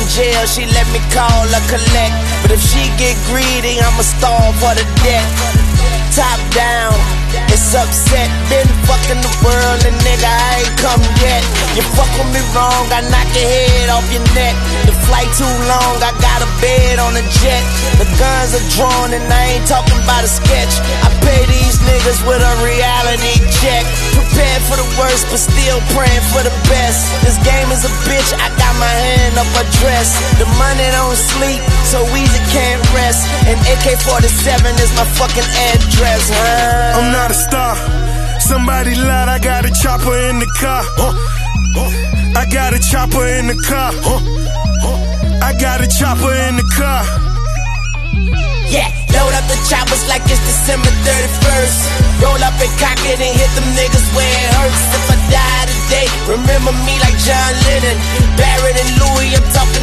in jail, she let me call her collect. But if she get greedy, I'ma starve for the debt. Top down, it's upset. Been fucking the world and nigga, I ain't come yet. You fuck with me wrong, I knock your head off your neck. The flight too long, I got a bed on a jet. The guns are drawn and I ain't talking about a sketch. I pay these niggas with a reality check. Prepared for the worst, but still praying for the best. This game is a bitch, I got my hand up her dress. The money don't sleep, so easy can't rest. And AK-47 is my fucking address, huh? I'm not a star, somebody lied, I got a chopper in the car. I got a chopper in the car. I got a chopper in the car. Yeah, load up the choppers like it's December 31st. Roll up and cock it and hit them niggas where it hurts. If I die today, remember me like John Lennon, Barrett and Louis, I'm talking